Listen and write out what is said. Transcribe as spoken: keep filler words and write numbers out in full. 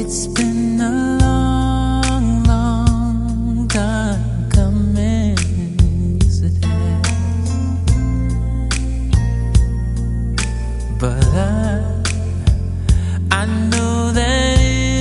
It's been a long, long time coming, yes it has. But I, I know that